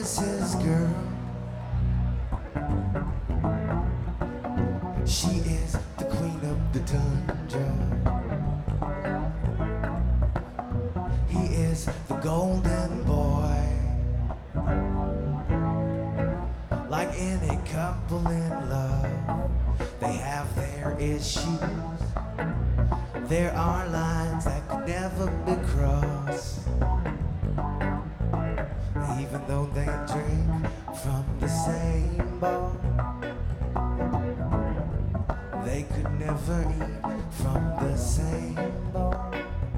is his girl. She is the queen of the tundra. He is the golden boy. Like any couple in love, they have their issues. There are lines that could never be crossed. Even though they drink from the same bar, they could never eat from the same bar.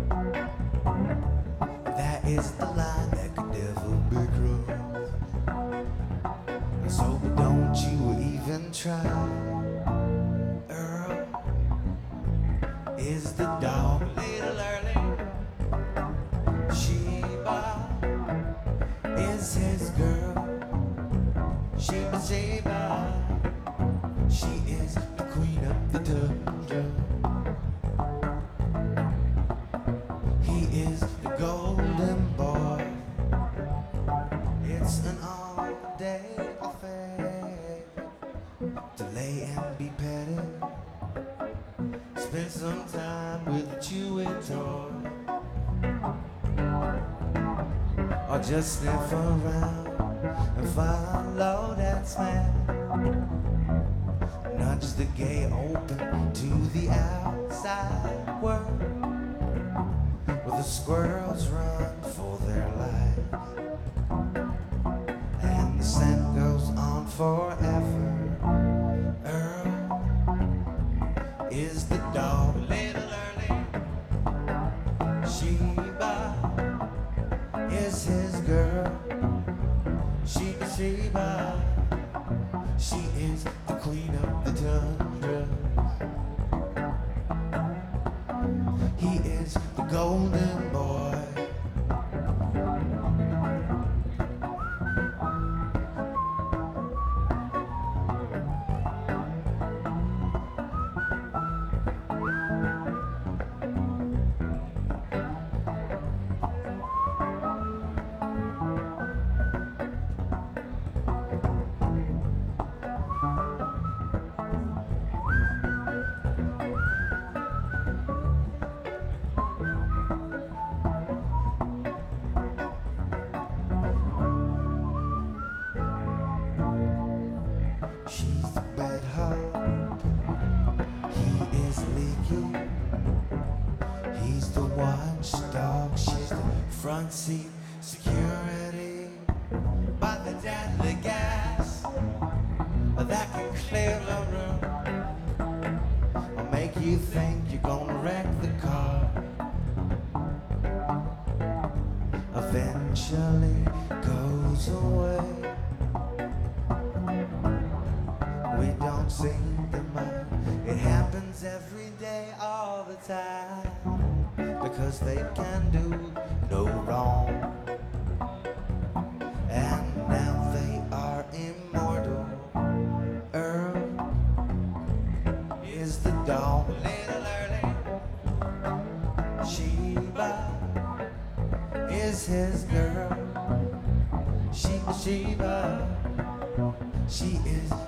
That is the line that could never be crossed. So don't you even try. Earl is the dog a little early. Sheba is his girl. Sheba, Sheba. She is the queen of the tundra. He is the golden boy. It's an all-day affair to lay and be petted. Spend some time with a chewy toy, or just sniff around and follow that smell. Nudge the gate open to the outside world, where the squirrels run for their lives, and the scent goes on forever. Earl is the dog a little early. Sheba is his girl. Sheba, Sheba. She is the queen of the tundra. He is the golden boy. She's the bed hug, he is leaky. He's the watchdog, she's the front seat security. By the deadly gas that can clear the room, or make you think you're gonna wreck the car. Eventually goes away. We don't seem to mind. It happens every day, all the time, because they can do no wrong. And now they are immortal. Earl is the dog a little early. Sheba is his girl. Sheba, Sheba. She is